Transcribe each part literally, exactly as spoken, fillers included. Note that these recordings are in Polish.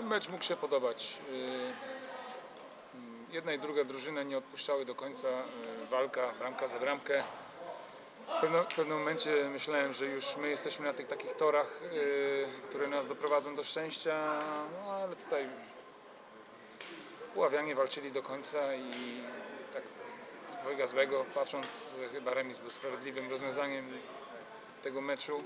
Mecz mógł się podobać. Jedna i druga drużyna nie odpuszczały do końca. Walka, bramka za bramkę. W pewnym, w pewnym momencie myślałem, że już my jesteśmy na tych takich torach, które nas doprowadzą do szczęścia, no, ale tutaj Puławianie walczyli do końca i tak z dwojga złego, patrząc, chyba remis był sprawiedliwym rozwiązaniem tego meczu.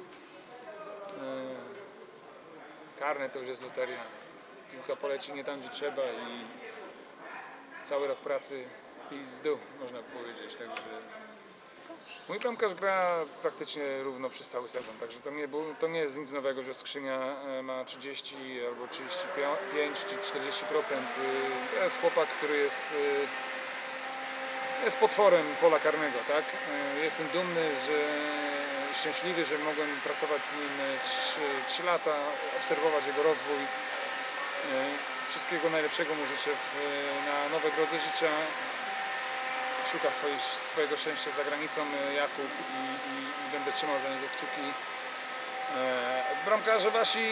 Karne to już jest loteria. Piłka poleci nie tam, gdzie trzeba i cały rok pracy pizdu, można powiedzieć. Także mój bramkarz gra praktycznie równo przez cały sezon, także to nie, było, to nie jest nic nowego, że Skrzynia ma trzydzieści albo trzydzieści pięć czy czterdzieści procent. To jest chłopak, który jest, jest potworem pola karnego, tak? Jestem dumny, że szczęśliwy, że mogłem pracować z nim trzy lata, obserwować jego rozwój. Wszystkiego najlepszego mu życzę w, na nowej drodze życia. Szuka swoich, swojego szczęścia za granicą Jakub i, i, i będę trzymał za niego kciuki. E, bramkarze wasi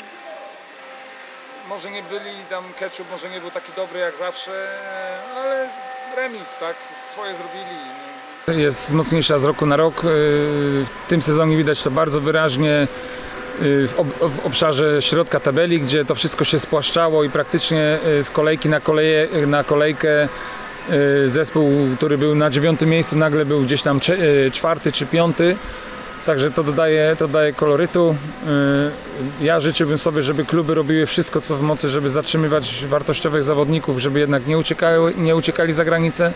może nie byli, tam Ketchup może nie był taki dobry jak zawsze, ale remis, tak, swoje zrobili. Jest mocniejsza z roku na rok. W tym sezonie widać to bardzo wyraźnie w, ob, w obszarze środka tabeli, gdzie to wszystko się spłaszczało i praktycznie z kolejki na, koleje, na kolejkę zespół, który był na dziewiątym miejscu, nagle był gdzieś tam czwarty czy piąty. Także to dodaje, to daje kolorytu. Ja życzyłbym sobie, żeby kluby robiły wszystko, co w mocy, żeby zatrzymywać wartościowych zawodników, żeby jednak nie uciekali, nie uciekali za granicę.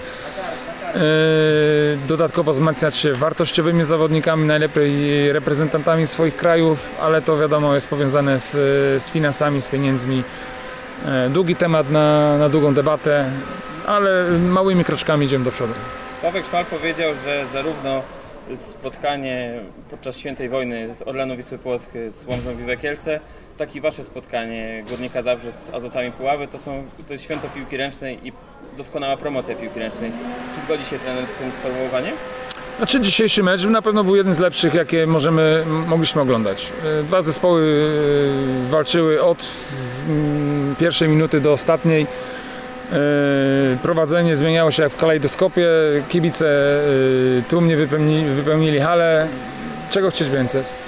Dodatkowo wzmacniać się wartościowymi zawodnikami, najlepiej reprezentantami swoich krajów, ale to wiadomo jest powiązane z, z finansami, z pieniędzmi. Długi temat na, na długą debatę, ale małymi kroczkami idziemy do przodu. Sławek Szmal powiedział, że zarówno spotkanie podczas Świętej Wojny z Orlenu Wisły Płock z Łomżą Wiwe Kielce, tak i wasze spotkanie Górnika Zabrze z Azotami Puławy to, są, to jest święto piłki ręcznej i doskonała promocja piłki ręcznej. Czy zgodzi się trener z tym sformułowaniem? Znaczy dzisiejszy mecz na pewno był jeden z lepszych, jakie możemy, mogliśmy oglądać. Dwa zespoły walczyły od pierwszej minuty do ostatniej. Prowadzenie zmieniało się jak w kalejdoskopie. Kibice tłumnie wypełnili, wypełnili halę. Czego chcieć więcej?